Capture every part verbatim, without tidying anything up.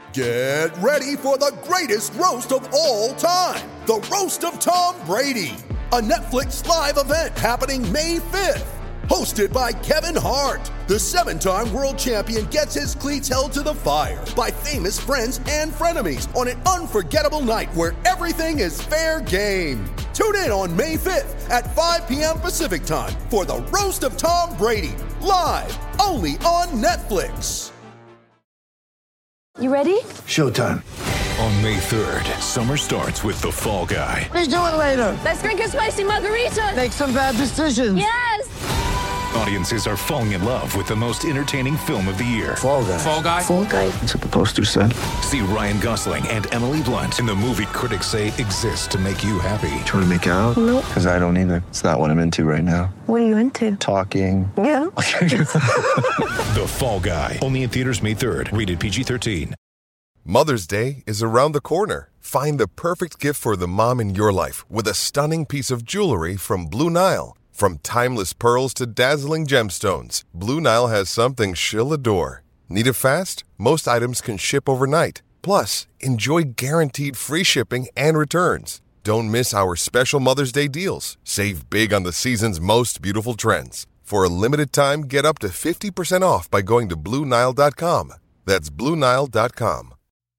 Get ready for the greatest roast of all time, the Roast of Tom Brady, a Netflix live event happening May fifth. Hosted by Kevin Hart, the seven-time world champion gets his cleats held to the fire by famous friends and frenemies on an unforgettable night where everything is fair game. Tune in on May fifth at five p.m. Pacific time for the Roast of Tom Brady, live only on Netflix. You ready? Showtime. On May third, summer starts with The Fall Guy. Let's do it later. Let's drink a spicy margarita. Make some bad decisions. Yes! Audiences are falling in love with the most entertaining film of the year. Fall Guy. Fall Guy? Fall Guy. That's what the poster said. See Ryan Gosling and Emily Blunt in the movie critics say exists to make you happy. Trying to make it out? Nope. Because I don't either. It's not what I'm into right now. What are you into? Talking. Yeah. The Fall Guy. Only in theaters May third. Rated P G thirteen. Mother's Day is around the corner. Find the perfect gift for the mom in your life with a stunning piece of jewelry from Blue Nile. From timeless pearls to dazzling gemstones, Blue Nile has something she'll adore. Need it fast? Most items can ship overnight. Plus, enjoy guaranteed free shipping and returns. Don't miss our special Mother's Day deals. Save big on the season's most beautiful trends. For a limited time, get up to fifty percent off by going to Blue Nile dot com. That's Blue Nile dot com.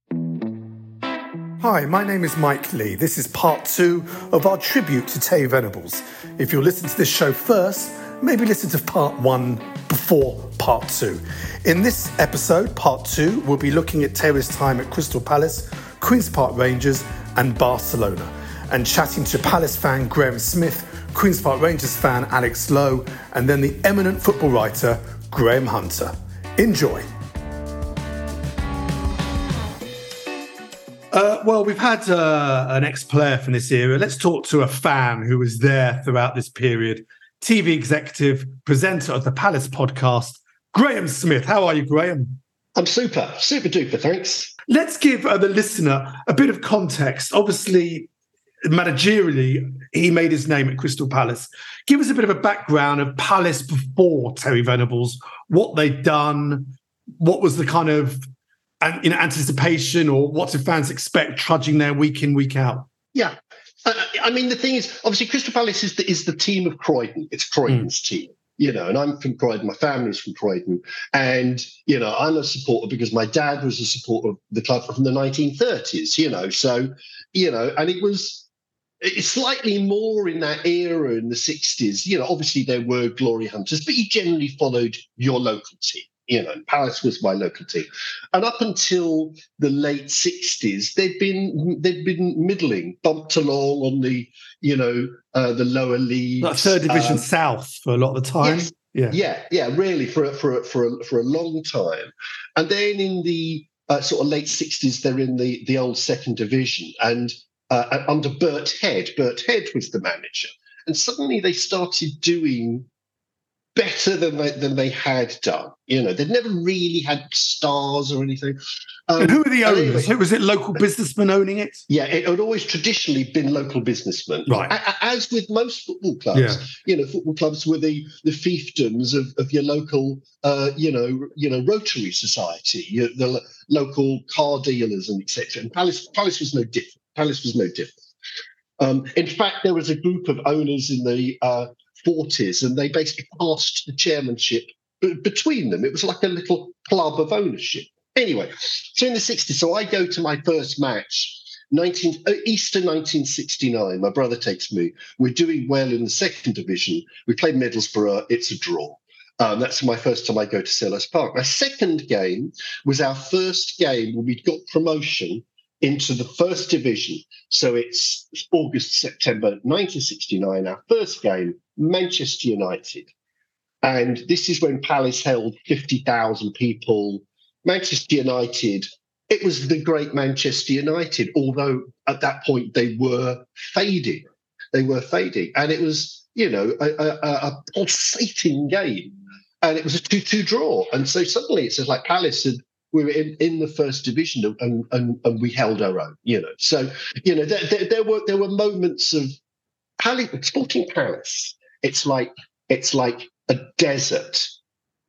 Hi, my name is Mike Lee. This is part two of our tribute to Terry Venables. If you'll listen to this show first, maybe listen to part one before part two. In this episode, part two, we'll be looking at Terry's time at Crystal Palace, Queen's Park Rangers and Barcelona, and chatting to Palace fan Graham Smith, Queen's Park Rangers fan Alex Lowe, and then the eminent football writer Graham Hunter. Enjoy. Uh, well, we've had uh, an ex-player from this era. Let's talk to a fan who was there throughout this period. T V executive, presenter of the Palace podcast, Graham Smith. How are you, Graham? I'm super, super duper, thanks. Let's give uh, the listener a bit of context. Obviously, managerially, he made his name at Crystal Palace. Give us a bit of a background of Palace before Terry Venables, what they'd done, what was the kind of and in anticipation, or what do fans expect trudging there week in, week out? Yeah. Uh, I mean, the thing is, obviously, Crystal Palace is the, is the team of Croydon. It's Croydon's mm. team, you know, and I'm from Croydon. My family's from Croydon. And, you know, I'm a supporter because my dad was a supporter of the club from the nineteen thirties, you know. So, you know, and it was it's slightly more in that era in the sixties. You know, obviously there were glory hunters, but you generally followed your local team. You know, Palace was my local team, and up until the late sixties, they'd been they'd been middling, bumped along on the you know uh, the lower leagues, like third division um, south for a lot of the time. Yes, yeah, yeah, yeah, really for a, for a, for a, for a long time, and then in the uh, sort of late sixties, they're in the the old second division, and uh, under Bert Head, Bert Head was the manager, and suddenly they started doing better than they, than they had done. You know, they'd never really had stars or anything. Um, and who are the owners? Anyway, who was it? Local businessmen owning it? Yeah, it had always traditionally been local businessmen. Right. A- as with most football clubs, yeah. you know, football clubs were the the fiefdoms of, of your local, uh, you know, you know, Rotary Society, your, the lo- local car dealers and et cetera. And Palace, Palace was no different. Palace was no different. Um, in fact, there was a group of owners in the uh, forties, and they basically passed the chairmanship b- between them. It was like a little club of ownership. Anyway, so in the sixties, so I go to my first match, nineteen uh, Easter nineteen sixty-nine. My brother takes me. We're doing well in the second division. We played Middlesbrough. It's a draw. Um, that's my first time I go to Selhurst Park. My second game was our first game when we got promotion into the first division. So it's August, September nineteen sixty-nine, our first game, Manchester United. And this is when Palace held fifty thousand people. Manchester United, it was the great Manchester United, although at that point they were fading. They were fading. And it was, you know, a, a, a pulsating game. And it was a two-two draw. And so suddenly it's just like Palace had, we were in, in the first division and, and, and we held our own, you know. So, you know, there, there, there were there were moments of Palace, Sporting Palace. It's like it's like a desert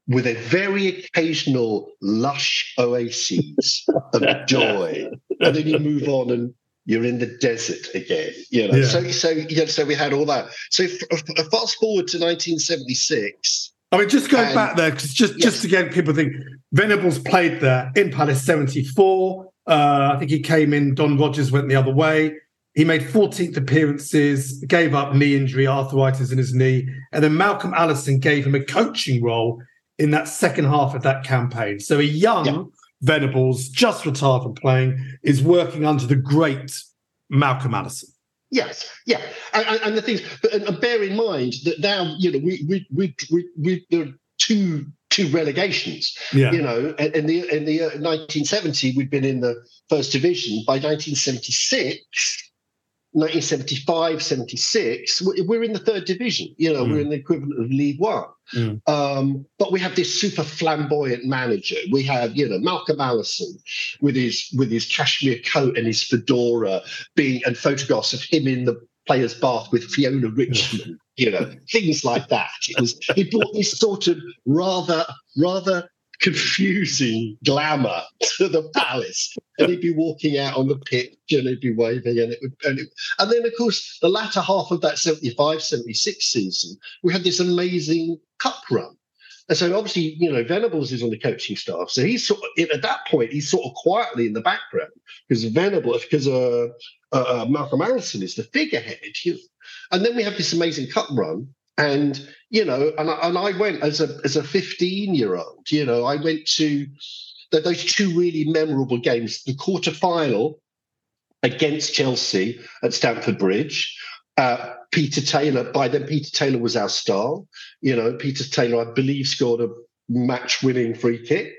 with a very occasional lush oases of joy, and then you move on and you're in the desert again. You know, Yeah. so so you know, so we had all that. So f- f- fast forward to nineteen seventy-six. I mean, just going And- back there, because just, Yes. just again, people think Venables played there in Palace seventy-four. Uh, I think he came in, Don Rogers went the other way. He made fourteenth appearances, gave up knee injury, arthritis in his knee. And then Malcolm Allison gave him a coaching role in that second half of that campaign. So a young Yeah. Venables, just retired from playing, is working under the great Malcolm Allison. Yes, yeah, and, and, and the things, but and, and bear in mind that now you know we we we we, we there are two two relegations. Yeah. You know, in in the in the uh, nineteen seventy we'd been in the first division. By nineteen seventy-six, nineteen seventy-five, seventy-six, we- we're in the third division. You know, Mm. we're in the equivalent of League One. Mm. Um, but we have this super flamboyant manager. We have, you know, Malcolm Allison with his with his cashmere coat and his fedora, being and photographs of him in the players' bath with Fiona Richmond. You know, things like that. It was he brought this sort of rather rather confusing glamour to the Palace, and he'd be walking out on the pitch and he'd be waving, and it would, and, it, and then of course the latter half of that seventy-five seventy-six season, we had this amazing cup run. And so obviously, you know, Venables is on the coaching staff, so he's sort of at that point he's sort of quietly in the background because Venables, because uh, uh, Malcolm Allison is the figurehead. You know? And then we have this amazing cup run. And, you know, and I, and I went as a as a fifteen-year-old, you know, I went to the, those two really memorable games, the quarter-final against Chelsea at Stamford Bridge. Uh, Peter Taylor, by then Peter Taylor was our star. You know, Peter Taylor, I believe, scored a match-winning free kick.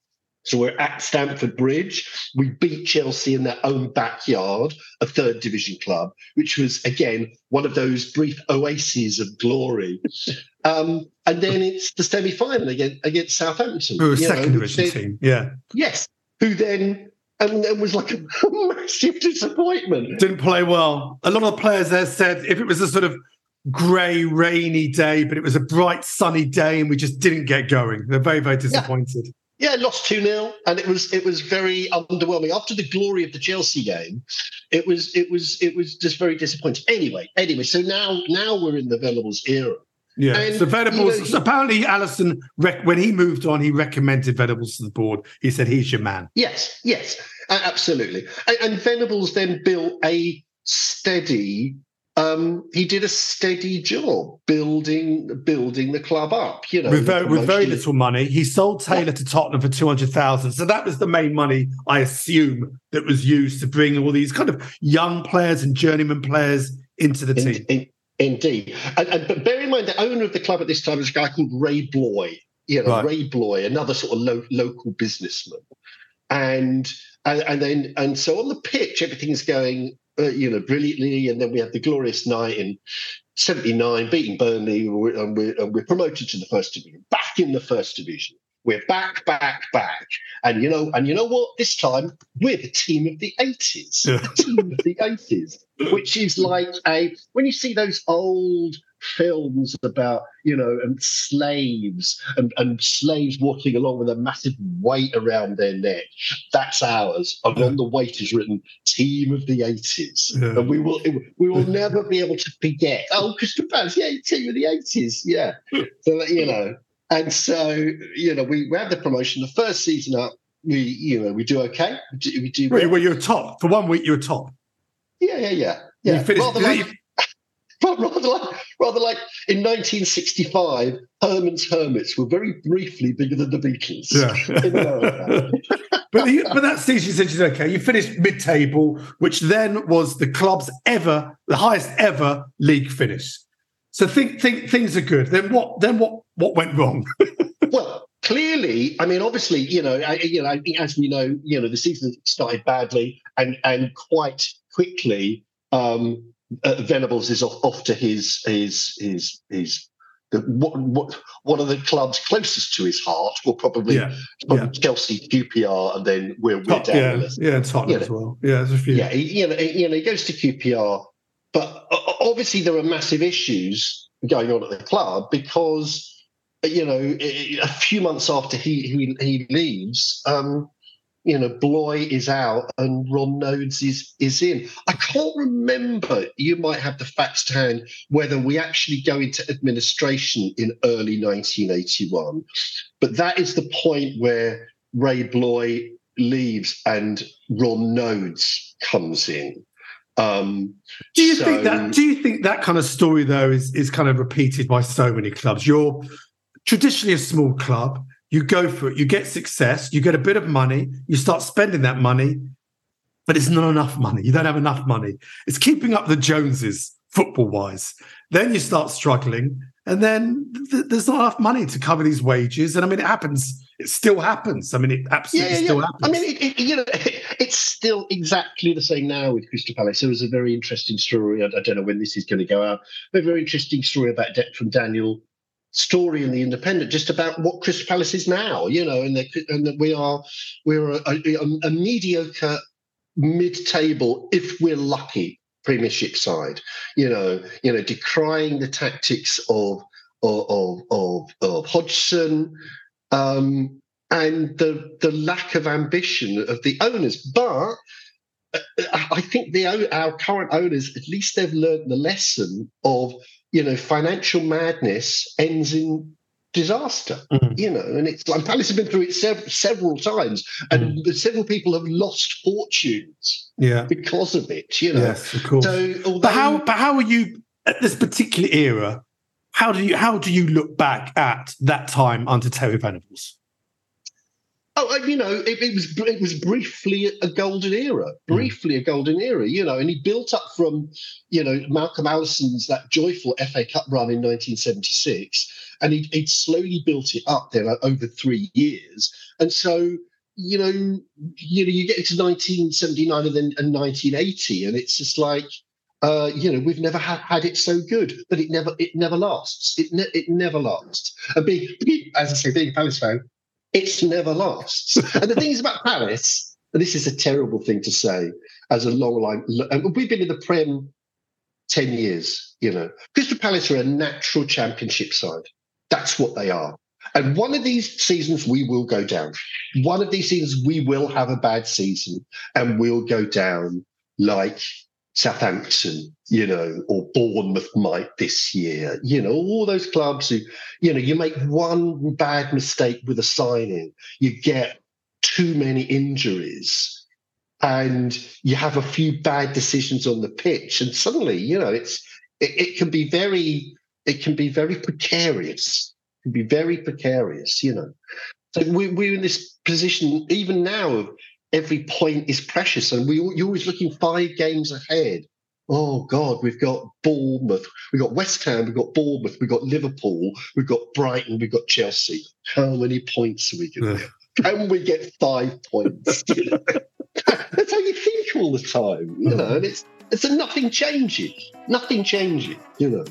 So we're at Stamford Bridge. We beat Chelsea in their own backyard, a third division club, which was, again, one of those brief oases of glory. Um, and then it's the semi-final against, against Southampton. Who were a you second know, division then- team, yeah. Yes, who then, and it was like a massive disappointment. Didn't play well. A lot of the players there said if it was a sort of grey, rainy day, but it was a bright, sunny day and we just didn't get going. They're very, very disappointed. Yeah, lost two nil, and it was it was very underwhelming. After the glory of the Chelsea game, it was it was it was just very disappointing. Anyway, anyway, so now now we're in the Venables era. Yeah. And, so Venables, you know, so apparently Allison, rec- when he moved on, he recommended Venables to the board. He said, he's your man. Yes, yes, a- absolutely. And, and Venables then built a steady. Um, he did a steady job building building the club up. You know, With the very, with very promotion- little money. He sold Taylor to Tottenham for two hundred thousand. So that was the main money, I assume, that was used to bring all these kind of young players and journeyman players into the In- team. in- indeed. And, and, but bear in mind, the owner of the club at this time was a guy called Ray Bloy. You know, Right. Ray Bloy, another sort of lo- local businessman. And, and and then and so on the pitch, everything's going, uh, you know, brilliantly. And then we have the glorious night in seventy-nine, beating Burnley, and we're, and we're, and we're promoted to the first division, back in the first division. We're back, back, back, and you know, and you know what? This time we're the team of the eighties, Yeah. the team of the eighties, which is like a when you see those old films about, you know, and slaves and, and slaves walking along with a massive weight around their neck. That's ours. And on the weight is written "Team of the eighties," Yeah. and we will we will never be able to forget. Oh, Crystal Palace, yeah, Team of the eighties, yeah. So that, you know. And so, you know, we, we have the promotion. The first season up, we, you know, we do okay. We do, we do Well, you- well. well, you're top. For one week, you were top. Yeah, yeah, yeah. yeah. You finished, rather, like, rather like, rather like in nineteen sixty-five, Herman's Hermits were very briefly bigger than the Beatles. Yeah. In America. but, the, but that season, you said, you said, okay, you finished mid-table, which then was the club's ever, the highest ever league finish. So think, think things are good. Then what? Then what? What went wrong? Well, clearly, I mean, obviously, you know, I, you know, I think as we know, you know, the season started badly, and and quite quickly, um, uh, Venables is off, off to his his his his. The, what, what one of the clubs closest to his heart will probably, Yeah, probably yeah. Chelsea, Q P R, and then we're, we're Top, down yeah, the list. yeah, Tottenham You as know. well. Yeah, there's a few. Yeah, he, you know, he, you know, he goes to Q P R, but uh, obviously there are massive issues going on at the club because you know, a few months after he he, he leaves, um, you know, Bloy is out and Ron Nodes is is in. I can't remember. You might have the facts to hand whether we actually go into administration in early nineteen eighty-one, but that is the point where Ray Bloy leaves and Ron Nodes comes in. Um, do you so, think that? Do you think that kind of story though is is kind of repeated by so many clubs? You're traditionally a small club. You go for it. You get success. You get a bit of money. You start spending that money, but it's not enough money. You don't have enough money. It's keeping up the Joneses football wise. Then you start struggling, and then th- there's not enough money to cover these wages. And I mean, it happens. It still happens. I mean, it absolutely yeah, yeah, still yeah. happens. I mean, it, it, you know, it, it's still exactly the same now with Crystal Palace. There was a very interesting story. I, I don't know when this is going to go out. A very interesting story about De- from Daniel Story in the Independent, just about what Crystal Palace is now. You know, and, and that we are we're a, a, a mediocre mid-table, if we're lucky, Premiership side. You know, you know, decrying the tactics of of of, of, of Hodgson. Um, and the the lack of ambition of the owners. But I think the our current owners, at least they've learned the lesson of, you know, financial madness ends in disaster. Mm. You know, and it's like Palace have been through it sev- several times, and mm. several people have lost fortunes yeah. because of it. You know, yes, of course. So, although, but how but how are you at this particular era? How do you how do you look back at that time under Terry Venables? Oh, you know, it, it was it was briefly a golden era, briefly mm. a golden era, you know, and he built up from, you know, Malcolm Allison's that joyful F A Cup run in nineteen seventy-six, and he'd, he'd slowly built it up there over three years. And so, you know, you know, you get into nineteen seventy-nine and then and nineteen eighty, and it's just like, Uh, you know, we've never had, had it so good, but it never it never lasts. It ne- it never lasts. And being, as I say, being a Palace fan, it's never lasts. And the thing is about Palace, and this is a terrible thing to say, as a long line, and we've been in the Prem ten years. You know, Crystal Palace are a natural Championship side. That's what they are. And one of these seasons we will go down. One of these seasons we will have a bad season, and we'll go down like Southampton, you know, or Bournemouth might this year, you know, all those clubs who, you know, you make one bad mistake with a signing, you get too many injuries, and you have a few bad decisions on the pitch, and suddenly, you know, it's it, it can be very it can be very precarious. It can be very precarious, you know. So we, we're in this position even now of every point is precious, and we, you're always looking five games ahead. Oh, God, we've got Bournemouth, we've got West Ham, we've got Bournemouth, we've got Liverpool, we've got Brighton, we've got Chelsea. How many points are we going to get? Can we get five points? You know? That's how you think all the time, you know, and it's, it's a nothing changes. Nothing changes, you know.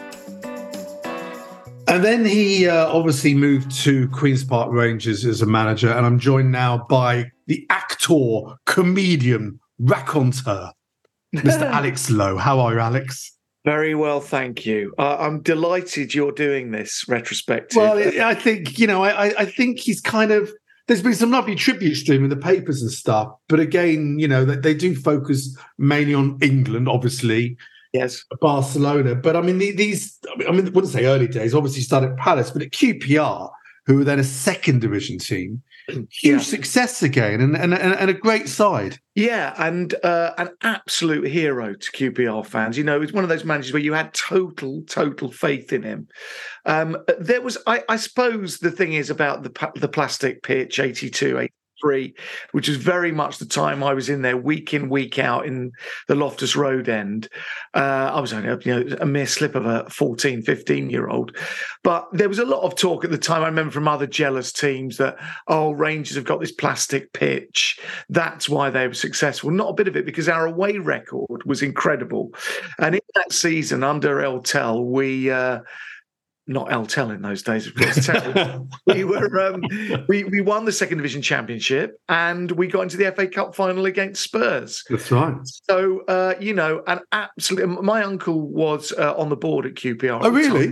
And then he uh, obviously moved to Queen's Park Rangers as a manager, and I'm joined now by the actor, comedian, raconteur, Mister Alex Lowe. How are you, Alex? Very well, thank you. Uh, I'm delighted you're doing this retrospective. Well, I think, you know, I, I think he's kind of, there's been some lovely tributes to him in the papers and stuff, but again, you know, they, they do focus mainly on England, obviously. Yes, Barcelona. But I mean, these, I mean, I wouldn't say early days, obviously started at Palace, but at Q P R, who were then a second division team, huge yeah. success again, and, and, and a great side. Yeah, and uh, an absolute hero to Q P R fans. You know, it's one of those managers where you had total, total faith in him. Um, there was, I, I suppose the thing is about the the plastic pitch, eighty-two, eighty-three, which was very much the time I was in there week in, week out in the Loftus Road end. Uh, I was only you know, a mere slip of a fourteen, fifteen-year-old. But there was a lot of talk at the time, I remember from other jealous teams, that, oh, Rangers have got this plastic pitch. That's why they were successful. Not a bit of it, because our away record was incredible. And in that season, under El Tel, we... Uh, Not El Tel in those days, of course. we were um, we we won the second division championship, and we got into the F A Cup final against Spurs. That's right. So uh, you know, an absolute. My uncle was uh, on the board at Q P R. Oh, really?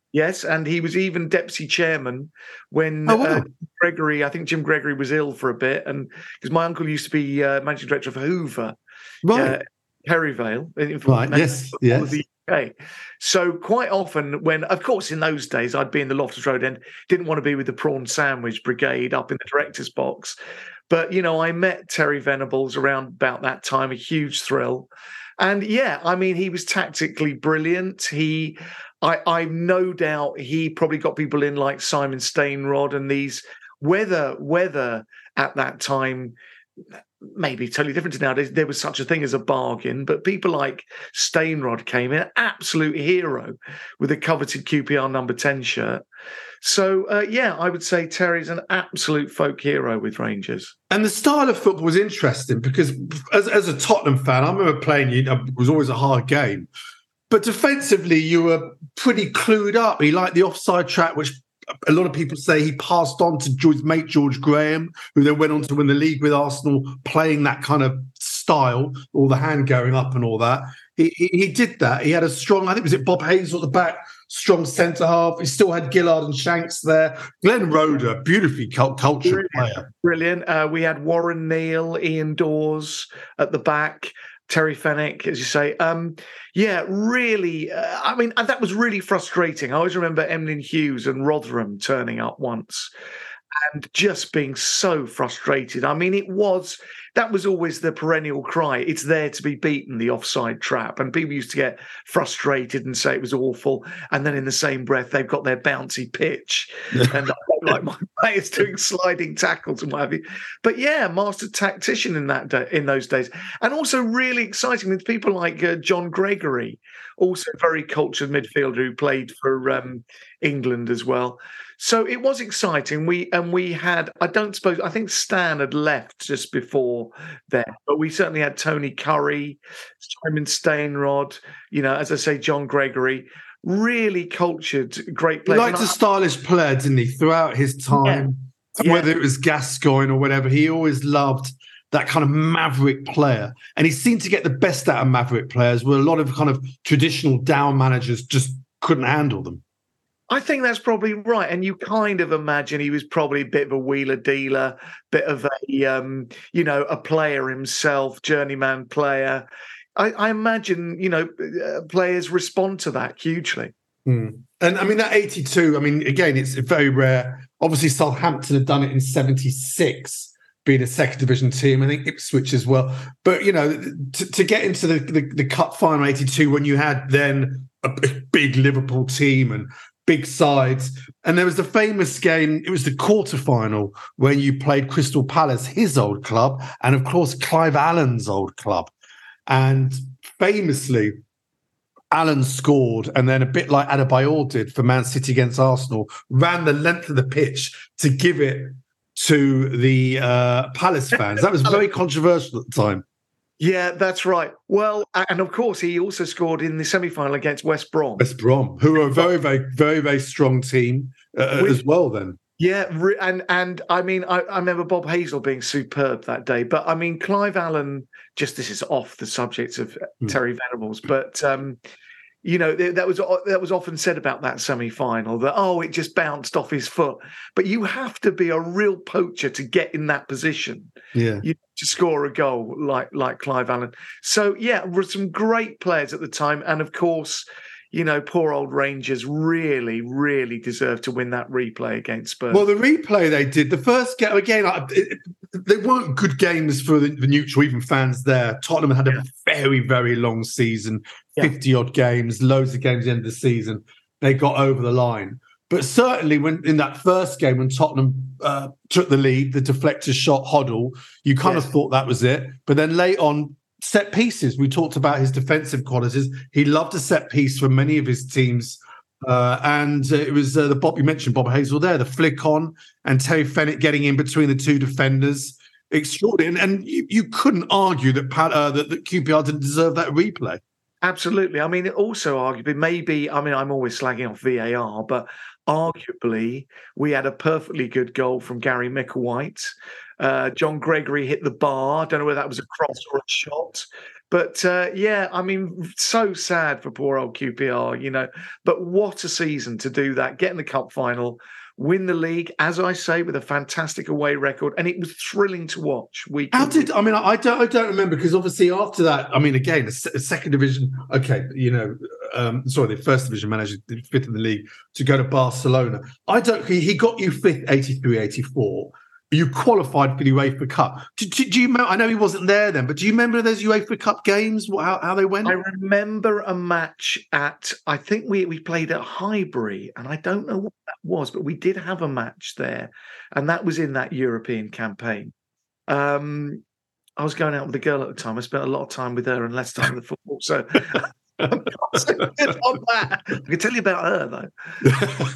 Yes, and he was even deputy chairman when Oh, wow. uh, Gregory, I think Jim Gregory was ill for a bit, and because my uncle used to be uh, managing director of Hoover, Right. uh, Perryvale, in Right, yes, all yes. of the U K. So quite often when, of course, in those days, I'd be in the Loftus Road end, didn't want to be with the prawn sandwich brigade up in the director's box. But, you know, I met Terry Venables around about that time, a huge thrill. And yeah, I mean, he was tactically brilliant. He, I, I've no doubt he probably got people in like Simon Stainrod and these, whether, whether at that time, maybe totally different to nowadays, there was such a thing as a bargain, but people like Stainrod came in, absolute hero with a coveted Q P R number ten shirt. So, uh, yeah, I would say Terry's an absolute folk hero with Rangers. And the style of football was interesting because as, as a Tottenham fan, I remember playing you, it was always a hard game. But defensively, you were pretty clued up. He liked the offside trap, which a lot of people say he passed on to his mate George Graham, who then went on to win the league with Arsenal, playing that kind of style, all the hand going up and all that. He, he, he did that. He had a strong, I think, was it Bob Hazel at the back, strong centre half. He still had Gillard and Shanks there. Glenn Roeder, beautifully cult- cultured Brilliant. player. Brilliant. Uh, we had Warren Neal, Ian Dawes at the back. Terry Fenwick, as you say. Um, yeah, really. Uh, I mean, that was really frustrating. I always remember Emlyn Hughes and Rotherham turning up once and just being so frustrated. I mean, it was, that was always the perennial cry. It's there to be beaten, the offside trap. And people used to get frustrated and say it was awful. And then in the same breath, they've got their bouncy pitch. And like my players doing sliding tackles and what have you. But yeah, master tactician in that day, in those days. And also really exciting with people like uh, John Gregory, also very cultured midfielder who played for um, England as well. So it was exciting. We and we had, I don't suppose, I think Stan had left just before then, but we certainly had Tony Curry, Simon Stainrod, you know, as I say, John Gregory, really cultured, great players. He liked a stylish player, didn't he? Throughout his time, yeah. whether Yeah. it was Gascoigne or whatever, he always loved that kind of maverick player. And he seemed to get the best out of maverick players, where a lot of kind of traditional down managers just couldn't handle them. I think that's probably right. And you kind of imagine he was probably a bit of a wheeler dealer, bit of a, um, you know, a player himself, journeyman player. I, I imagine, you know, uh, players respond to that hugely. Mm. And I mean, that eighty-two, I mean, again, it's very rare. Obviously, Southampton had done it in seventy-six, being a second division team. I think Ipswich as well. But, you know, to, to get into the, the, the cup final eighty-two, when you had then a big Liverpool team and big sides. And there was the famous game, it was the quarterfinal when you played Crystal Palace, his old club, and of course, Clive Allen's old club. And famously, Allen scored, and then a bit like Adebayor did for Man City against Arsenal, ran the length of the pitch to give it to the uh, Palace fans. That was very controversial at the time. Yeah, that's right. Well, and of course, he also scored in the semi-final against West Brom. West Brom, who are a very, very, very, very strong team uh, With, as well then. Yeah, and and I mean, I, I remember Bob Hazel being superb that day. But I mean, Clive Allen, just this is off the subject of mm. Terry Venables, but um, you know, that was that was often said about that semi-final that, oh, it just bounced off his foot. But you have to be a real poacher to get in that position. Yeah. You, to score a goal like like Clive Allen. So, yeah, there were some great players at the time. And, of course, you know, poor old Rangers really, really deserved to win that replay against Spurs. Well, the replay they did, the first game, again, it, they weren't good games for the, the neutral, even fans there. Tottenham had a yeah. very, very long season, fifty-odd yeah. games, loads of games at the end of the season. They got over the line. But certainly when in that first game, when Tottenham uh, took the lead, the deflector shot Hoddle, you kind yes. of thought that was it. But then late on, set pieces, we talked about his defensive qualities. He loved a set piece for many of his teams. Uh, and uh, it was uh, the Bob, you mentioned Bob Hazel there, the flick on and Terry Fenwick getting in between the two defenders. Extraordinary. And, and you, you couldn't argue that, uh, that, that Q P R didn't deserve that replay. Absolutely. I mean, also arguably, maybe, I mean, I'm always slagging off V A R, but arguably we had a perfectly good goal from Gary Micklewhite Uh, John Gregory hit the bar. I don't know whether that was a cross or a shot. But, uh, yeah, I mean, so sad for poor old Q P R, you know. But what a season to do that, get in the cup final, win the league, as I say, with a fantastic away record. And it was thrilling to watch. Week How did, I mean, I don't, I don't remember, because obviously after that, I mean, again, a, a second division, okay, you know, um, sorry, the first division manager, fifth in the league, to go to Barcelona. I don't, he, he got you fifth, eighty-three eighty-four. You qualified for the UEFA Cup. Do, do, do you remember? I know he wasn't there then, but do you remember those UEFA Cup games? How, how they went? I remember a match at, I think we, we played at Highbury, and I don't know what that was, but we did have a match there, and that was in that European campaign. Um, I was going out with a girl at the time. I spent a lot of time with her and less time with the football, so I'm not so good on that. I can tell you about her though.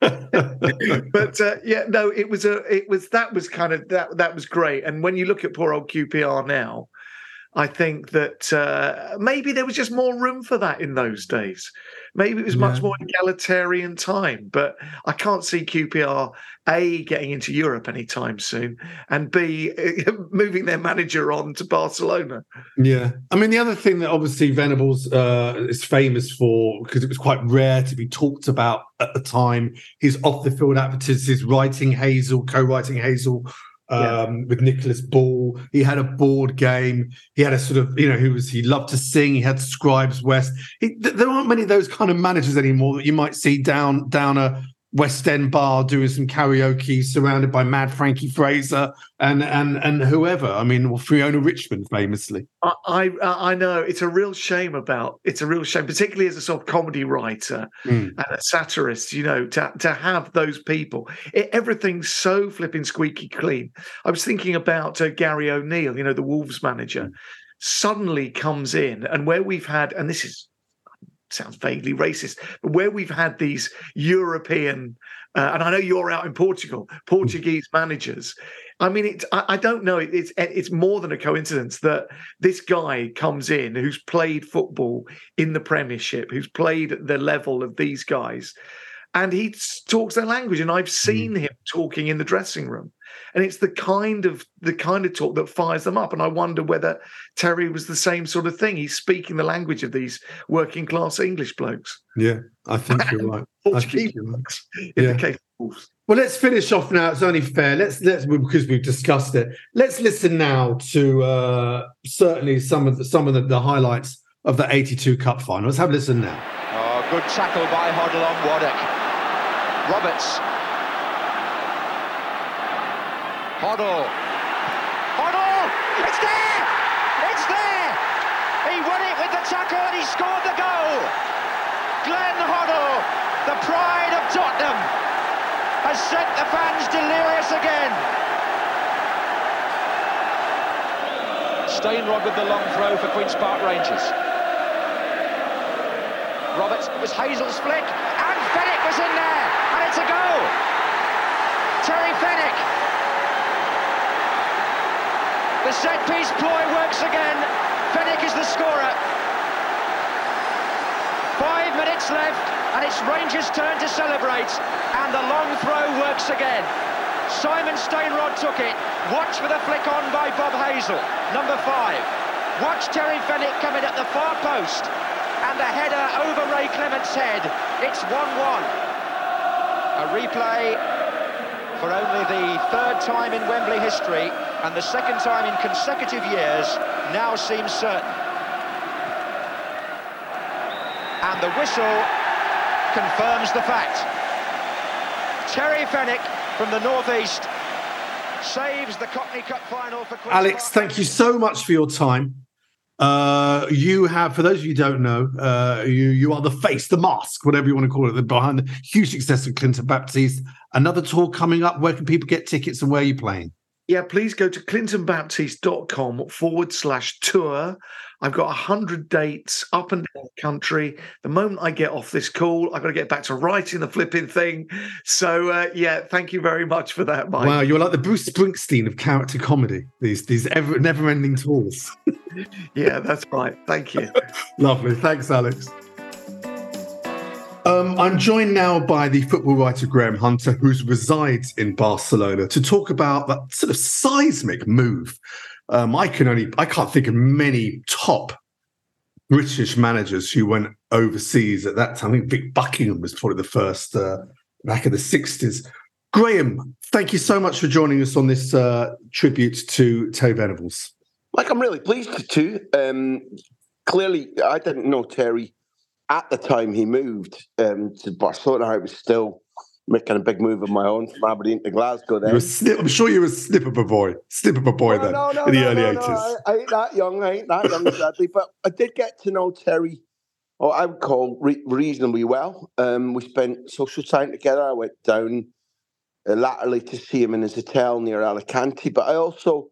But uh, yeah, no, it was a, it was that was kind of that that was great. And when you look at poor old Q P R now, I think that uh, maybe there was just more room for that in those days. Maybe it was much yeah. more egalitarian time. But I can't see Q P R A getting into Europe anytime soon, and B moving their manager on to Barcelona. Yeah, I mean the other thing that obviously Venables uh, is famous for, because it was quite rare to be talked about at the time, his off-the-field activities, his writing Hazel, co-writing Hazel. Um, yeah. With Nicholas Ball, he had a board game. He had a sort of, you know, he was he loved to sing. He had Scribes West. He, th- there aren't many of those kind of managers anymore that you might see down down a West End bar doing some karaoke, surrounded by Mad Frankie Fraser and and and whoever. I mean, well, Fiona Richmond famously. I, I I know it's a real shame about it's a real shame, particularly as a sort of comedy writer mm. and a satirist. You know, to to have those people, it, everything's so flipping squeaky clean. I was thinking about uh, Gary O'Neill, you know, the Wolves manager, mm. suddenly comes in, and where we've had, and this is. Sounds vaguely racist, but where we've had these European, uh, and I know you're out in Portugal, Portuguese managers. I mean, it's, I, I don't know. It's it's more than a coincidence that this guy comes in who's played football in the Premiership, who's played at the level of these guys, and he talks their language. And I've seen him talking in the dressing room, and it's the kind of the kind of talk that fires them up. And I wonder whether Terry was the same sort of thing. He's speaking the language of these working class English blokes. Yeah, I think you're right. Portuguese blokes in yeah. the case of Wolves. Well, let's finish off now. It's only fair. Let's let's because we've discussed it. Let's listen now to uh, certainly some of the some of the, the highlights of the eighty-two Cup final. Let's have a listen now. Oh, good tackle by Hoddle on Waddock. Roberts. Hoddle. Hoddle! It's there! It's there! He won it with the tackle and he scored the goal! Glenn Hoddle, the pride of Tottenham, has sent the fans delirious again. Stainrod with the long throw for Queen's Park Rangers. Roberts, it was Hazel's flick, and Fenwick was in there, and it's a goal! Terry Fenwick. The set-piece ploy works again. Fenwick is the scorer. Five minutes left, and it's Rangers' turn to celebrate, and the long throw works again. Simon Stainrod took it. Watch for the flick on by Bob Hazel, number five. Watch Terry Fenwick coming at the far post, and a header over Ray Clement's head. It's one one. A replay for only the third time in Wembley history, and the second time in consecutive years, now seems certain. And the whistle confirms the fact. Terry Fenwick from the northeast saves the Cockney Cup final for Queen's Alex, Park. thank you so much for your time. Uh, you have, for those of you who don't know, uh, you you are the face, the mask, whatever you want to call it, the behind the huge success of Clinton Baptiste. Another tour coming up. Where can people get tickets and where are you playing? Yeah, please go to clintonbaptiste.com forward slash tour. I've got one hundred dates up and down the country. The moment I get off this call, I've got to get back to writing the flipping thing. So, uh, yeah, thank you very much for that, Mike. Wow, you're like the Bruce Springsteen of character comedy, these, these ever, never-ending tours. Yeah, that's right. Thank you. Lovely. Thanks, Alex. Um, I'm joined now by the football writer Graham Hunter, who resides in Barcelona, to talk about that sort of seismic move. Um, I can only, I can't think of many top British managers who went overseas at that time. I think Vic Buckingham was probably the first uh, back in the sixties. Graham, thank you so much for joining us on this uh, tribute to Terry Venables. Like, I'm really pleased to. Um, clearly, I didn't know Terry at the time he moved um, to Barcelona. I was still making a big move of my own from Aberdeen to Glasgow then. You were snip, I'm sure you were a snip of a boy, snip of a boy no, then, no, no, in the no, early no, eighties. No, I, I ain't that young, I ain't that young, sadly. But I did get to know Terry, or I would call re- reasonably well. Um, we spent social time together. I went down uh, latterly to see him in his hotel near Alicante, but I also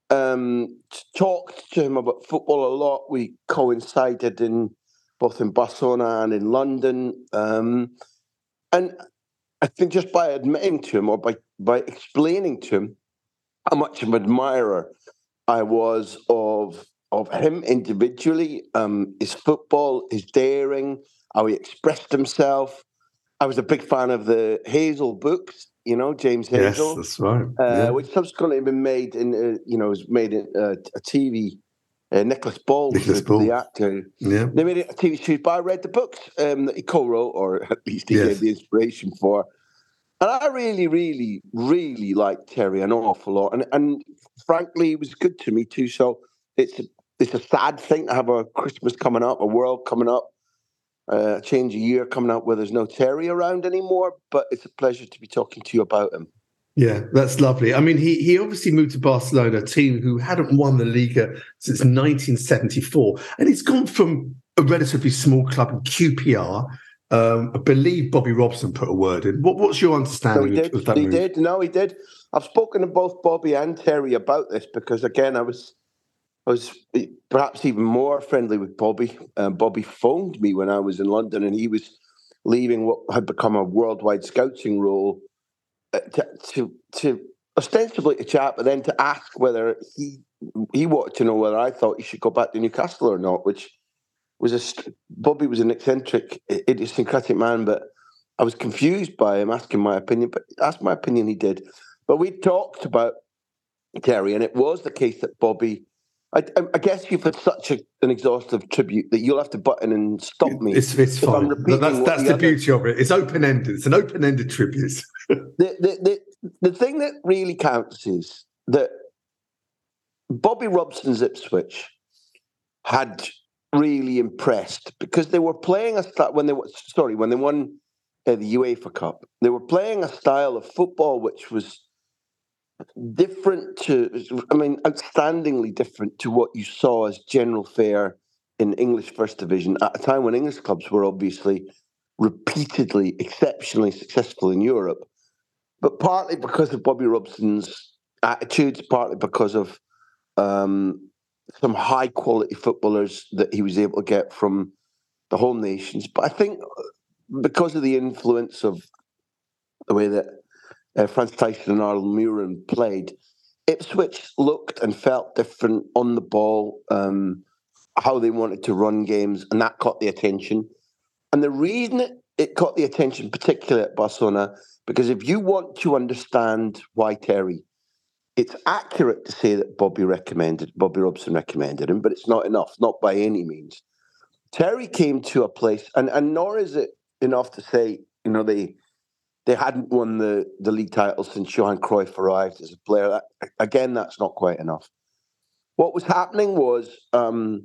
um, talked to him about football a lot. We coincided in both in Barcelona and in London. Um, and I think just by admitting to him or by, by explaining to him how much of an admirer I was of of him individually, um, his football, his daring, how he expressed himself. I was a big fan of the Hazel books, you know, James Hazel. Yes, that's right. Uh, Yeah. Which subsequently been made in, uh, you know, was made in uh, a T V. Uh, Nicholas Ball, Nicholas the, Ball. the actor. Yeah. They made it a T V series, but I read the books um, that he co-wrote, or at least he Yes. gave the inspiration for. And I really, really, really liked Terry an awful lot. And and frankly, he was good to me too. So it's a, it's a sad thing to have a Christmas coming up, a World coming up, uh, a change of year coming up where there's no Terry around anymore. But it's a pleasure to be talking to you about him. Yeah, that's lovely. I mean, he he obviously moved to Barcelona, a team who hadn't won the Liga since nineteen seventy-four. And he's gone from a relatively small club in Q P R. Um, I believe Bobby Robson put a word in. What, what's your understanding no, of, of that he move? He did. No, he did. I've spoken to both Bobby and Terry about this because, again, I was I was perhaps even more friendly with Bobby. Um, Bobby phoned me when I was in London and he was leaving what had become a worldwide scouting role uh, to, to to ostensibly to chat, but then to ask whether he he wanted to know whether I thought he should go back to Newcastle or not, which was a Bobby was an eccentric, idiosyncratic man, but I was confused by him asking my opinion. But asked my opinion, he did. But we talked about Terry, and it was the case that Bobby. I, I guess you've had such a, an exhaustive tribute that you'll have to butt in and stop me. It's, it's if fine. I'm repeating That's, that's the, the other... beauty of it. It's open-ended. It's an open-ended tribute. the, the, the, the thing that really counts is that Bobby Robson's Ipswich had really impressed because they were playing a style when they were sorry when they won uh, the UEFA Cup. They were playing a style of football which was different to, I mean, outstandingly different to what you saw as general fare in English First Division at a time when English clubs were obviously repeatedly exceptionally successful in Europe, but partly because of Bobby Robson's attitudes, partly because of um, some high-quality footballers that he was able to get from the home nations. But I think because of the influence of the way that uh, Franz Tyson and Arnold Muren played, Ipswich looked and felt different on the ball, um, how they wanted to run games, and that caught the attention. And the reason it, it caught the attention, particularly at Barcelona, because if you want to understand why Terry, it's accurate to say that Bobby recommended, Bobby Robson recommended him, but it's not enough, not by any means. Terry came to a place, and, and nor is it enough to say, you know, they they hadn't won the, the league title since Johan Cruyff arrived as a player. That, again, that's not quite enough. What was happening was, um,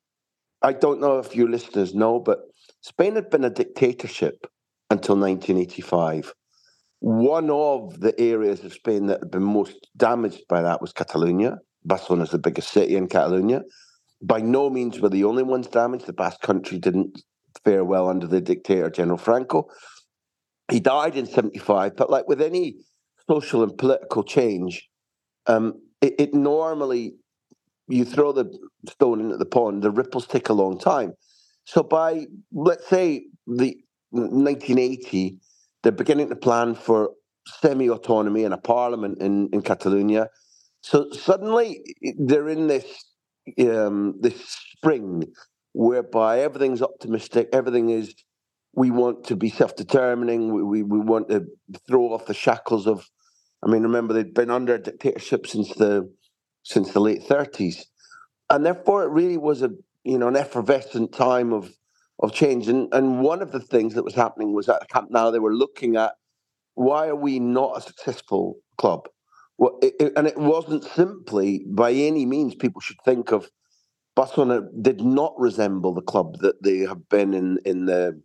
I don't know if your listeners know, but Spain had been a dictatorship until nineteen eighty-five. One of the areas of Spain that had been most damaged by that was Catalonia. Barcelona is the biggest city in Catalonia. By no means were the only ones damaged. The Basque Country didn't fare well under the dictator, General Franco. He died in seventy-five, but like with any social and political change, um, it, it normally, you throw the stone into the pond, the ripples take a long time. So by, let's say, the nineteen eighty, they're beginning to plan for semi-autonomy and a parliament in, in Catalonia. So suddenly they're in this um, this spring whereby everything's optimistic, everything is we want to be self-determining. We, we we want to throw off the shackles of. I mean, remember they'd been under a dictatorship since the since the late thirties, and therefore it really was a you know an effervescent time of of change. And and one of the things that was happening was at Camp Nou they were looking at why are we not a successful club? Well, it, it, and it wasn't simply by any means people should think of. Barcelona did not resemble the club that they have been in in the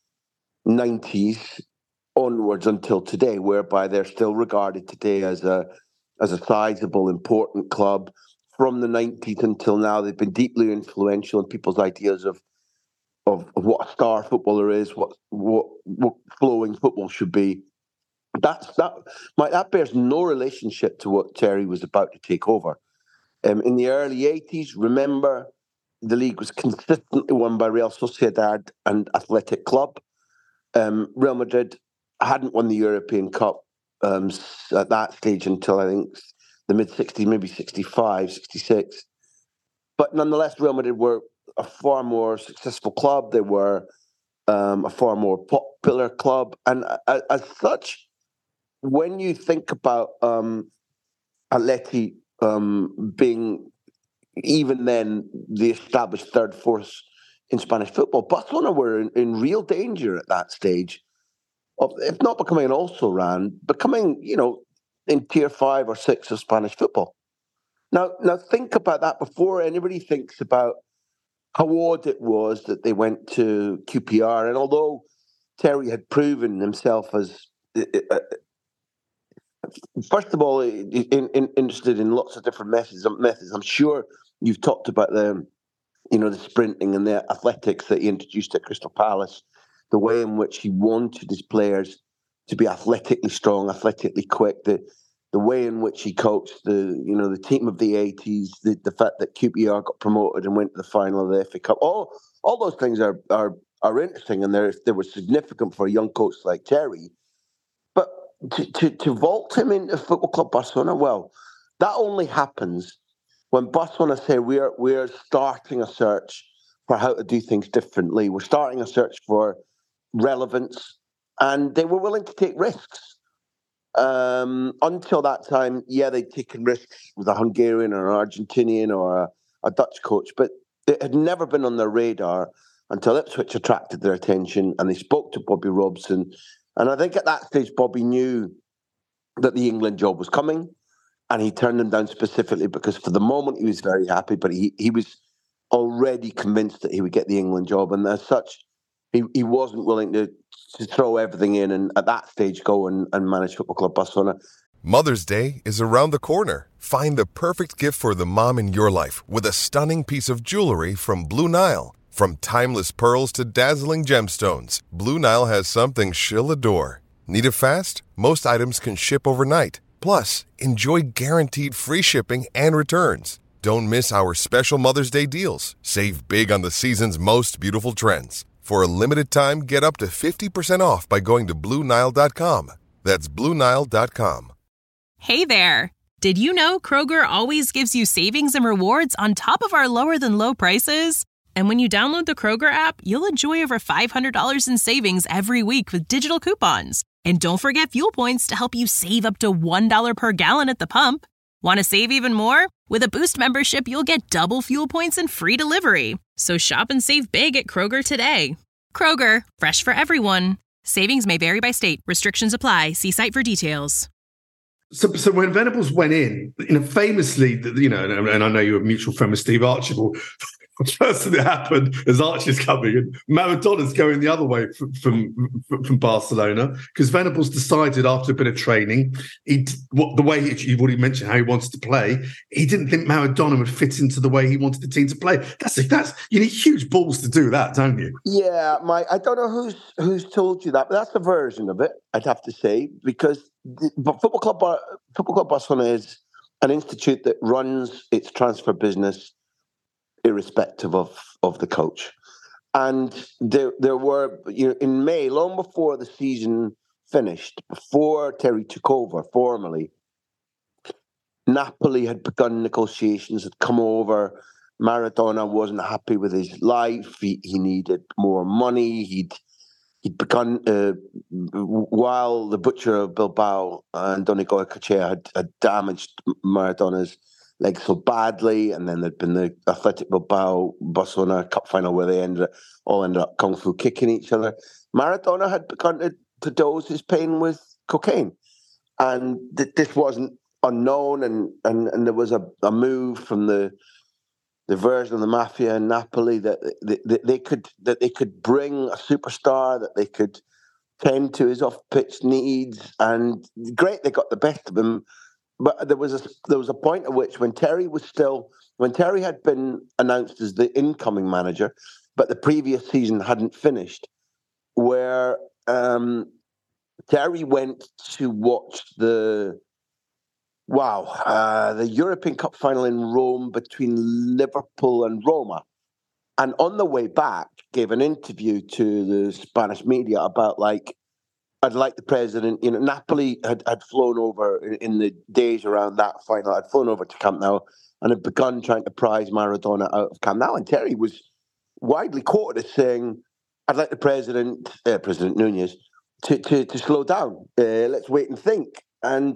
nineties onwards until today, whereby they're still regarded today as a as a sizable, important club. From the nineties until now, they've been deeply influential in people's ideas of of, of what a star footballer is, what what, what flowing football should be. That's that. My, that bears no relationship to what Terry was about to take over. Um, in the early eighties, remember, the league was consistently won by Real Sociedad and Athletic Club. Um, Real Madrid hadn't won the European Cup um, at that stage until, I think, the mid-sixties, maybe sixty-five, sixty-six. But nonetheless, Real Madrid were a far more successful club. They were um, a far more popular club. And as, as such, when you think about um, Atleti um, being, even then, the established third force in Spanish football, Barcelona were in, in real danger at that stage of, if not becoming an also-ran, becoming, you know, in tier five or six of Spanish football. Now, now think about that before anybody thinks about how odd it was that they went to Q P R. And although Terry had proven himself as, uh, first of all, in, in, interested in lots of different methods, methods, I'm sure you've talked about the, you know, the sprinting and the athletics that he introduced at Crystal Palace, the way in which he wanted his players to be athletically strong, athletically quick, the the way in which he coached the, you know, the team of the eighties, the, the fact that Q P R got promoted and went to the final of the F A Cup. All all those things are are are interesting, and they they were significant for a young coach like Terry. But to, to, to vault him into Football Club Barcelona, well, that only happens when Barcelona say we're we're starting a search for how to do things differently. We're starting a search for relevance, and they were willing to take risks. Um, until that time, yeah, they'd taken risks with a Hungarian or an Argentinian or a, a Dutch coach, but it had never been on their radar until Ipswich attracted their attention, and they spoke to Bobby Robson. And I think at that stage, Bobby knew that the England job was coming, and he turned them down specifically because for the moment he was very happy, but he, he was already convinced that he would get the England job, and as such, he, he wasn't willing to to throw everything in and at that stage go and, and manage Football Club Barcelona. Mother's Day is around the corner. Find the perfect gift for the mom in your life with a stunning piece of jewelry from Blue Nile. From timeless pearls to dazzling gemstones, Blue Nile has something she'll adore. Need it fast? Most items can ship overnight. Plus, enjoy guaranteed free shipping and returns. Don't miss our special Mother's Day deals. Save big on the season's most beautiful trends. For a limited time, get up to fifty percent off by going to Blue Nile dot com. That's Blue Nile dot com. Hey there. Did you know Kroger always gives you savings and rewards on top of our lower-than-low prices? And when you download the Kroger app, you'll enjoy over five hundred dollars in savings every week with digital coupons. And don't forget fuel points to help you save up to one dollar per gallon at the pump. Want to save even more? With a Boost membership, you'll get double fuel points and free delivery. So shop and save big at Kroger today. Kroger, fresh for everyone. Savings may vary by state. Restrictions apply. See site for details. So, so when Venables went in, you know, famously, you know, and, and I know you're a mutual friend with Steve Archibald. The first thing that happened is Archie's coming and Maradona's going the other way from from, from Barcelona because Venables decided after a bit of training, he what the way he, you've already mentioned how he wanted to play, he didn't think Maradona would fit into the way he wanted the team to play. That's that's you need huge balls to do that, don't you? Yeah, Mike. I don't know who's who's told you that, but that's a version of it. I'd have to say because the, but Football Club Bar, Football Club Barcelona is an institute that runs its transfer business irrespective of, of the coach. And there there were, you know, in May, long before the season finished, before Terry took over formally, Napoli had begun negotiations, had come over. Maradona wasn't happy with his life. He, he needed more money. He'd he'd begun, uh, while the butcher of Bilbao and Andoni Goycochea had, had damaged Maradona's legs so badly, and then there'd been the Athletic Bilbao Barcelona Cup final where they ended up, all ended up kung fu kicking each other. Maradona had begun to, to dose his pain with cocaine, and th- this wasn't unknown. And, and, and there was a, a move from the the version of the mafia in Napoli that they, they, they could that they could bring a superstar, that they could tend to his off-pitch needs, and great, they got the best of him. But there was a there was a point at which, when Terry was still when Terry had been announced as the incoming manager, but the previous season hadn't finished, where um, Terry went to watch the wow uh, the European Cup final in Rome between Liverpool and Roma, and on the way back gave an interview to the Spanish media about, like, I'd like the president, you know, Napoli had, had flown over in, in the days around that final, had flown over to Camp Nou and had begun trying to prize Maradona out of Camp Nou. And Terry was widely quoted as saying, I'd like the president, uh, President Nunez, to, to, to slow down. Uh, let's wait and think. And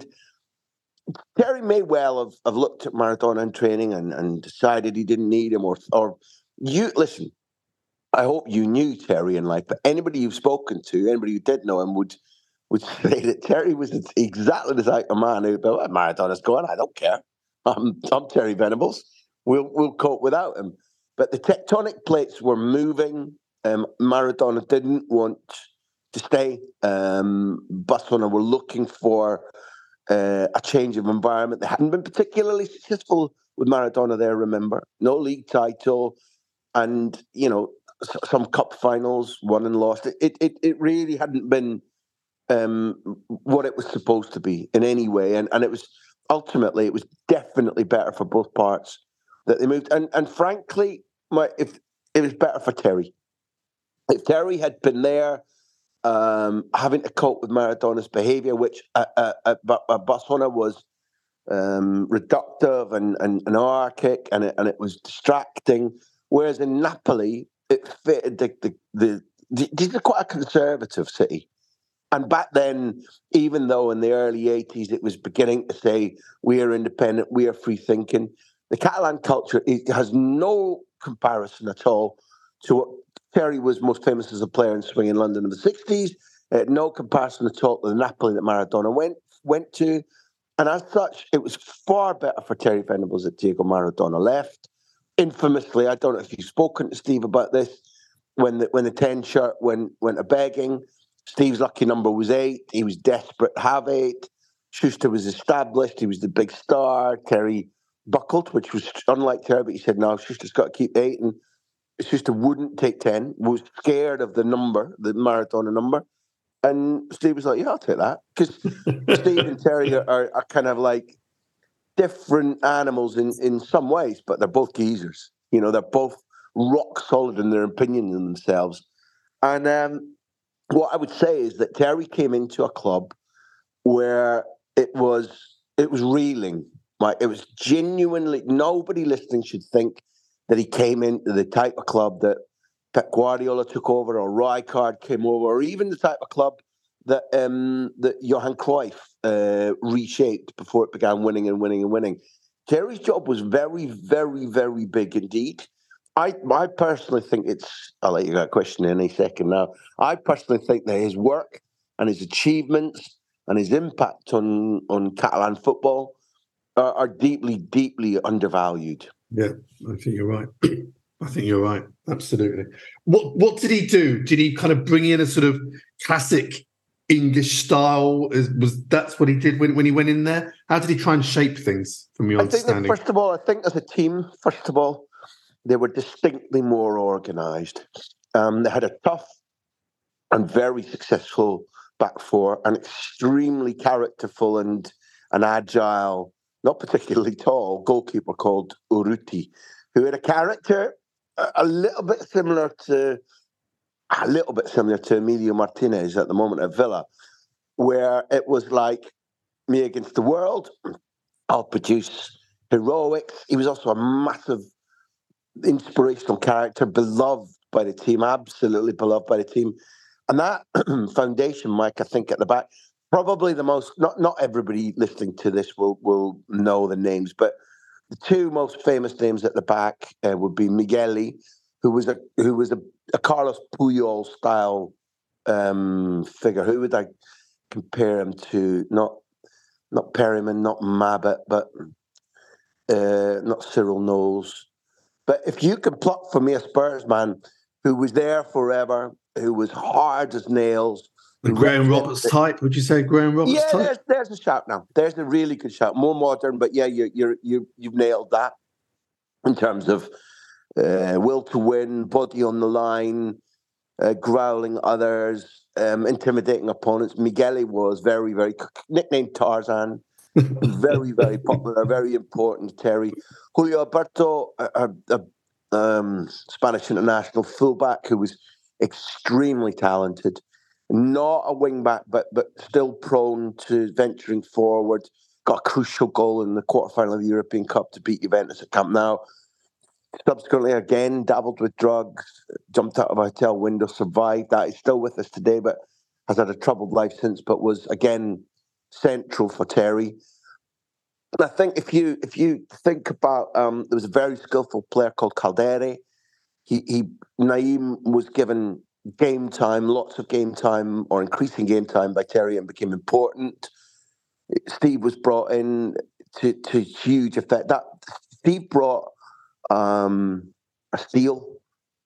Terry may well have, have looked at Maradona in training and, and decided he didn't need him, or, or you, listen, I hope you knew Terry in life, but anybody you've spoken to, anybody who did know him, would would say that Terry was exactly the type of man who'd be, well, Maradona's gone, I don't care. I'm, I'm Terry Venables. We'll we'll cope without him. But the tectonic plates were moving. Um, Maradona didn't want to stay. Um, Barcelona were looking for uh, a change of environment. They hadn't been particularly successful with Maradona there, remember. No league title. And, you know, some cup finals, won and lost. It it it really hadn't been um, what it was supposed to be in any way, and and it was ultimately it was definitely better for both parts that they moved. And and frankly, my if it was better for Terry, if Terry had been there, um, having to cope with Maradona's behaviour, which at, at, at Barcelona was um, reductive and, and anarchic, and it, and it was distracting, whereas in Napoli, it fitted the, the, the, the, these are quite a conservative city. And back then, even though in the early eighties it was beginning to say, we are independent, we are free thinking, the Catalan culture it has no comparison at all to what Terry was most famous as a player in swinging London in the sixties. Uh, no comparison at all to the Napoli that Maradona went, went to. And as such, it was far better for Terry Venables that Diego Maradona left. Infamously, I don't know if you've spoken to Steve about this, when the when the ten shirt went went a begging, Steve's lucky number was eight. He was desperate to have eight. Schuster was established. He was the big star. Terry buckled, which was unlike Terry, but he said, no, Schuster's got to keep eight. And Schuster wouldn't take ten, was scared of the number, the Maradona number. And Steve was like, yeah, I'll take that. Because Steve and Terry are, are, are kind of like different animals in, in some ways, but they're both geezers. You know, they're both rock solid in their opinion in themselves. And um, what I would say is that Terry came into a club where it was it was reeling. Like, it was genuinely, nobody listening should think that he came into the type of club that Pep Guardiola took over, or Rijkaard came over, or even the type of club that um, that Johan Cruyff uh, reshaped before it began winning and winning and winning. Terry's job was very, very, very big indeed. I I personally think it's, I'll let you get a question in any second now. I personally think that his work and his achievements and his impact on, on Catalan football are, are deeply, deeply undervalued. Yeah, I think you're right. I think you're right. Absolutely. What what did he do? Did he kind of bring in a sort of classic English style? Is, was that's what he did when, when he went in there? How did he try and shape things, from your I think understanding? That, first of all, I think as a team, first of all, they were distinctly more organised. Um, they had a tough and very successful back four, an extremely characterful and an agile, not particularly tall goalkeeper called Urruti, who had a character a, a little bit similar to a little bit similar to Emilio Martinez at the moment at Villa, where it was like, me against the world, I'll produce heroics. He was also a massive inspirational character, beloved by the team, absolutely beloved by the team. And that foundation, Mike, I think at the back, probably the most, not, not everybody listening to this will, will know the names, but the two most famous names at the back uh, would be Migueli, who was a who was a, a Carlos Puyol style um, figure. Who would I compare him to? Not not Perryman, not Mabbitt, but uh, not Cyril Knowles. But if you can pluck for me a Spurs man who was there forever, who was hard as nails. The Graham Roberts type, would you say Graham Roberts yeah, type? there's, there's a shout now. There's a really good shout. More modern, but yeah, you, you're, you, you've nailed that in terms of uh, will to win, body on the line, uh, growling others, um, intimidating opponents. Migueli was very, very, nicknamed Tarzan, very, very popular, very important, Terry. Julio Alberto, a, a, a um, Spanish international fullback who was extremely talented. Not a wing-back, but but still prone to venturing forward. Got a crucial goal in the quarterfinal of the European Cup to beat Juventus at Camp Nou. Subsequently, again, dabbled with drugs, jumped out of a hotel window, survived that. He's still with us today, but has had a troubled life since, but was, again, central for Terry. And I think if you if you think about, um, there was a very skillful player called Caldere. He, he Naeem was given game time, lots of game time, or increasing game time by Terry, and became important. Steve was brought in to, to huge effect. That Steve brought um, a steal,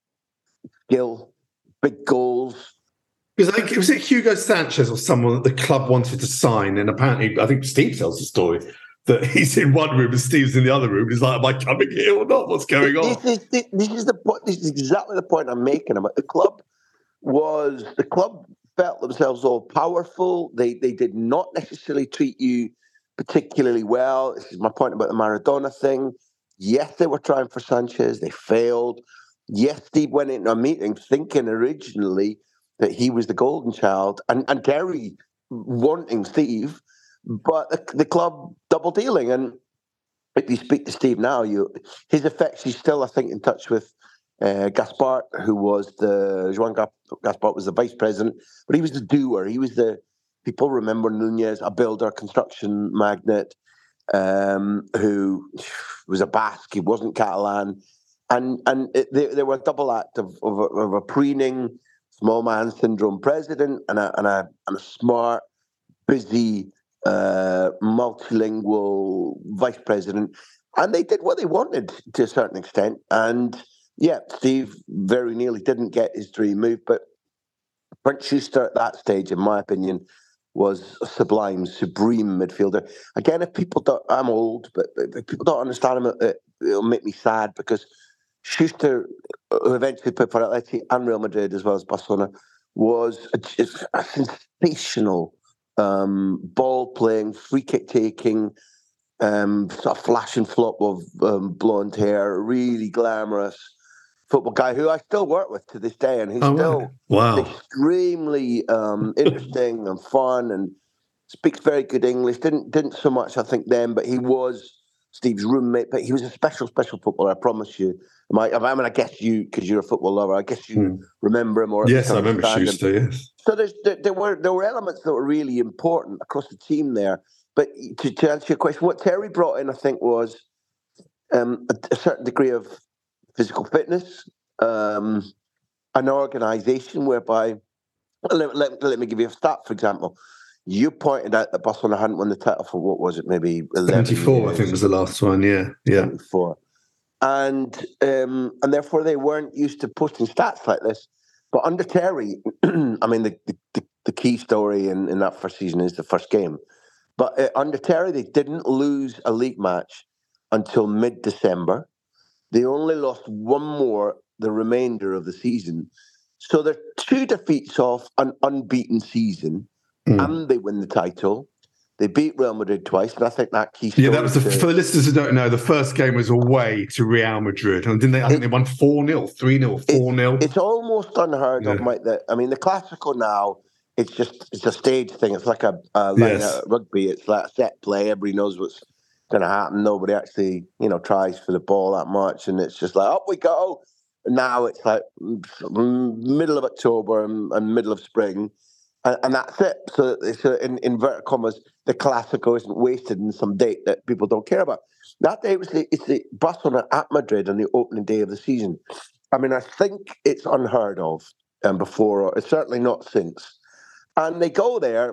skill, big goals. Because I think, was it Hugo Sanchez or someone that the club wanted to sign? And apparently, I think Steve tells the story that he's in one room and Steve's in the other room. He's like, am I coming here or not? What's going on? This is, this is the point. This is exactly the point I'm making about the club. Was the club felt themselves all powerful. They they did not necessarily treat you particularly well. This is my point about the Maradona thing. Yes, they were trying for Sanchez. They failed. Yes, Steve went into a meeting thinking originally that he was the golden child, and, and Terry wanting Steve, but the, the club double dealing. And if you speak to Steve now, you his effects, he's still, I think, in touch with Uh, Gaspart, who was the Joan Gaspart was the vice president, but he was the doer. He was the people remember Nunez, a builder, construction magnate, um, who was a Basque. He wasn't Catalan, and and it, they, they were a double act of of a, of a preening small man syndrome president and a and a, and a smart, busy, uh, multilingual vice president, and they did what they wanted to a certain extent. And yeah, Steve very nearly didn't get his dream move, but Brent Schuster at that stage, in my opinion, was a sublime, supreme midfielder. Again, if people don't, I'm old, but if people don't understand him, it, it'll make me sad because Schuster, who eventually played for Atleti and Real Madrid as well as Barcelona, was a, a sensational um, ball-playing, free-kick-taking, um, sort of flash and flop of um, blonde hair, really glamorous football guy who I still work with to this day, and he's oh, still wow. extremely um, interesting and fun, and speaks very good English. Didn't didn't so much, I think, then, but he was Steve's roommate. But he was a special, special footballer. I promise you. I mean, I guess you, because you're a football lover, I guess you hmm. remember him. Or yes, I remember Schuster. Yes. So there's there, there were there were elements that were really important across the team there. But to, to answer your question, what Terry brought in, I think, was um, a, a certain degree of physical fitness, um, an organisation whereby, let, let, let me give you a stat, for example. You pointed out that Barcelona hadn't won the title for, what was it, maybe eleven seventy-four, years. I think was the last one, yeah. yeah. seventy-four. And, um, and therefore they weren't used to posting stats like this. But under Terry, I mean, the, the, the key story in, in that first season is the first game. But uh, under Terry, they didn't lose a league match until mid-December. They only lost one more the remainder of the season. So they're two defeats off an unbeaten season, mm. and they win the title. They beat Real Madrid twice, and I think that key story... Yeah, that was the, to, for the listeners who don't know, the first game was away to Real Madrid. And didn't they, I think it, they won four nil, three nil, four nil. It, it's almost unheard yeah. of, Mike. That, I mean, the Classical now, it's just it's a stage thing. It's like a, a line yes. out of rugby. It's like a set play. Everybody knows what's going to happen. Nobody actually, you know, tries for the ball that much, and it's just like, up we go. Now it's like middle of October and, and middle of spring, and, and that's it. So, so in inverted commas, the Clásico isn't wasted in some date that people don't care about. That day was the, it's the Barcelona at Madrid on the opening day of the season. I mean, I think it's unheard of um, before, or it's certainly not since. And they go there,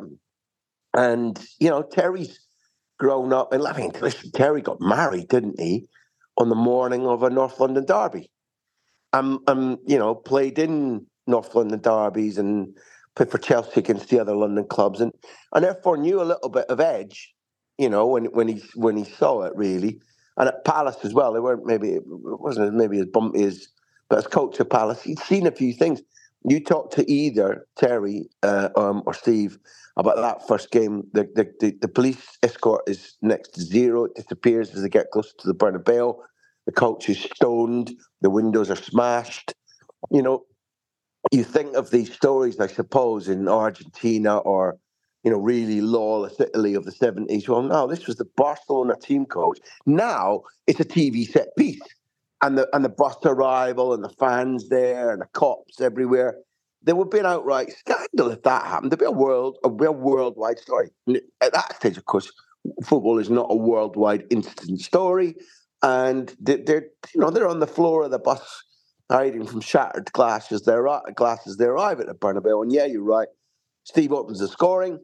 and, you know, Terry's grown up. And I mean, listen, Terry got married, didn't he, on the morning of a North London derby. Um, um, you know, played in North London derbies and played for Chelsea against the other London clubs, and and therefore knew a little bit of edge, you know, when when he when he saw it really. And at Palace as well, they weren't maybe it wasn't maybe as bumpy as, but as coach of Palace, he'd seen a few things. You talk to either Terry uh, um, or Steve about that first game. The, the the the police escort is next to zero; it disappears as they get close to the Bernabeu. The coach is stoned. The windows are smashed. You know, you think of these stories, I suppose, in Argentina or, you know, really lawless Italy of the seventies. Well, no, this was the Barcelona team coach. Now it's a T V set piece. And the and the bus arrival and the fans there and the cops everywhere. There would be an outright scandal if that happened. There'd be a world, a real worldwide story. At that stage, of course, football is not a worldwide instant story. And they're, you know, they're on the floor of the bus, hiding from shattered glasses. They're glasses. They arrive at the Bernabeu, and yeah, you're right. Steve opens the scoring.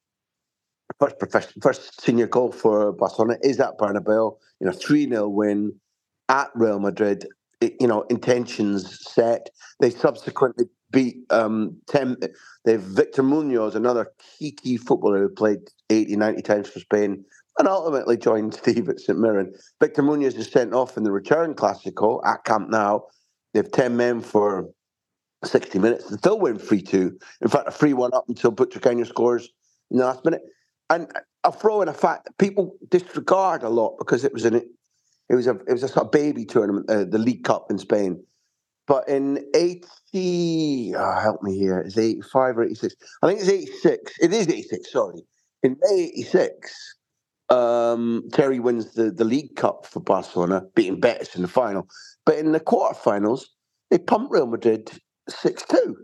First professional, first senior goal for Barcelona is at Bernabeu. You know, three nil win at Real Madrid. It, you know, intentions set. They subsequently beat um, ten. They've Victor Munoz, another key key footballer who played eighty, ninety times for Spain, and ultimately joined Steve at St Mirren. Victor Munoz is sent off in the return Clásico at Camp Nou. They have ten men for sixty minutes. They still win three two. In fact, a three one up until Butragueño scores in the last minute. And I'll throw in a fact that people disregard a lot because it was an it was a it was a sort of baby tournament, uh, the League Cup in Spain. But in eighty, oh, help me here, is it eighty-five or eighty-six? I think it's eighty-six. It is eighty-six, sorry. In May eighty-six, um, Terry wins the, the League Cup for Barcelona, beating Betis in the final. But in the quarterfinals, they pumped Real Madrid six two.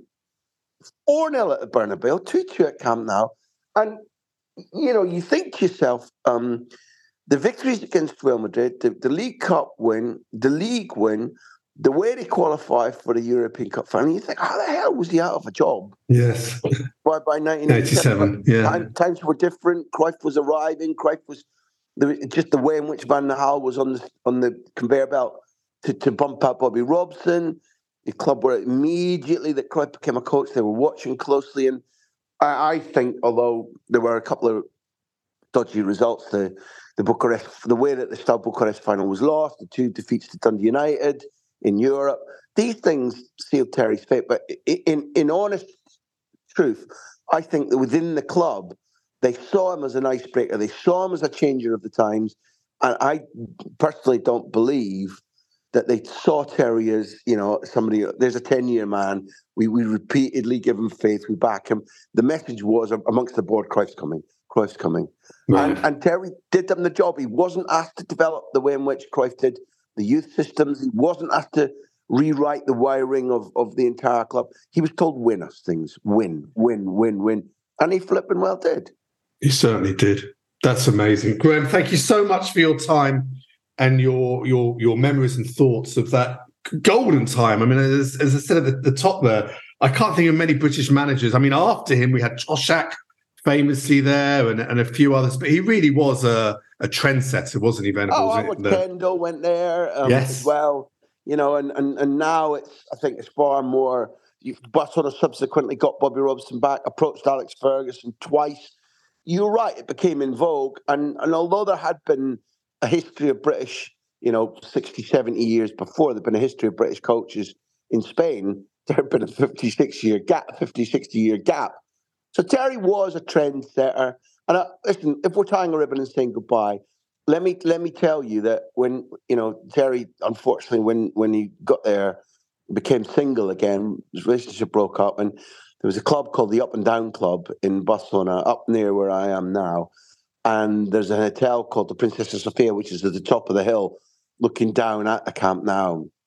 four nil at the Bernabeu, two two at Camp Nou. And, you know, you think to yourself, um, the victories against Real Madrid, the, the League Cup win, the league win, the way they qualify for the European Cup final, you think, how the hell was he out of a job? Yes. By, by nineteen eighty-seven, yeah. Time, times were different. Cruyff was arriving. Cruyff was the, just the way in which Van Gaal was on the on the conveyor belt to, to bump out Bobby Robson. The club were immediately that Cruyff became a coach. They were watching closely, and I, I think, although there were a couple of dodgy results, the the Bucharest, the way that the Steaua Bucharest final was lost, the two defeats to Dundee United in Europe, these things sealed Terry's fate. But in in honest truth, I think that within the club, they saw him as an icebreaker. They saw him as a changer of the times. And I personally don't believe that they saw Terry as, you know, somebody, there's a ten-year man. We we repeatedly give him faith. We back him. The message was amongst the board, Cruyff's coming. Cruyff's coming. Right. And, and Terry did them the job. He wasn't asked to develop the way in which Cruyff did the youth systems. He wasn't asked to rewrite the wiring of, of the entire club. He was told, win us things. Win, win, win, win. And he flipping well did. He certainly did. That's amazing. Graham, thank you so much for your time and your your your memories and thoughts of that golden time. I mean, as, as I said at the, the top there, I can't think of many British managers. I mean, after him, we had Toshack famously there and, and a few others, but he really was a, a trendsetter, wasn't he, Venables? Oh, Howard Kendall went there um, yes. as well. You know, and, and, and now it's, I think it's far more, Barcelona subsequently got Bobby Robson back, approached Alex Ferguson twice. You're right, it became in vogue. And, and although there had been a history of British, you know, sixty, seventy years before, there'd been a history of British coaches in Spain, there had been a fifty-six year gap, fifty, sixty year gap. So Terry was a trendsetter. And uh, listen, if we're tying a ribbon and saying goodbye, let me let me tell you that when, you know, Terry, unfortunately, when, when he got there, became single again, his relationship broke up, and there was a club called the Up and Down Club in Barcelona, up near where I am now. And there's a hotel called the Princesa Sofia, which is at the top of the hill, looking down at the Camp Nou.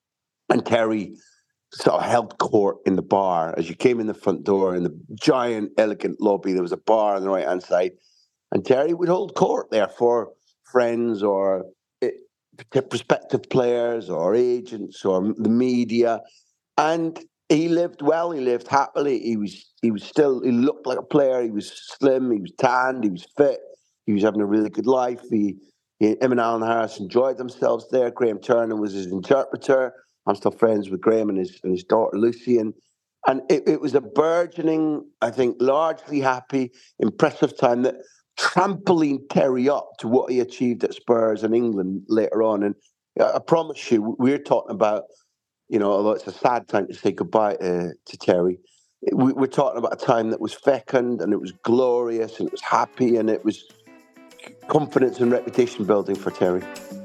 and Terry sort of held court in the bar. As you came in the front door in the giant, elegant lobby, there was a bar on the right-hand side, and Terry would hold court there for friends or prospective players or agents or the media. And he lived well, he lived happily. He was he was still, he looked like a player. He was slim, he was tanned, he was fit. He was having a really good life. He, he him and Alan Harris enjoyed themselves there. Graham Turner was his interpreter. I'm still friends with Graham and his, and his daughter Lucy. And, and it, it was a burgeoning, I think, largely happy, impressive time that trampolined Terry up to what he achieved at Spurs and England later on. And I promise you, we're talking about, you know, although it's a sad time to say goodbye to, to Terry, we're talking about a time that was fecund and it was glorious and it was happy and it was confidence and reputation building for Terry.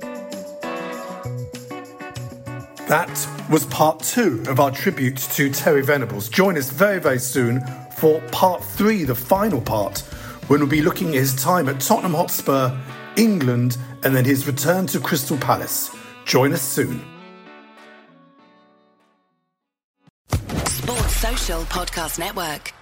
That was part two of our tribute to Terry Venables. Join us very, very soon for part three, the final part, when we'll be looking at his time at Tottenham Hotspur, England, and then his return to Crystal Palace. Join us soon. Sports Social Podcast Network.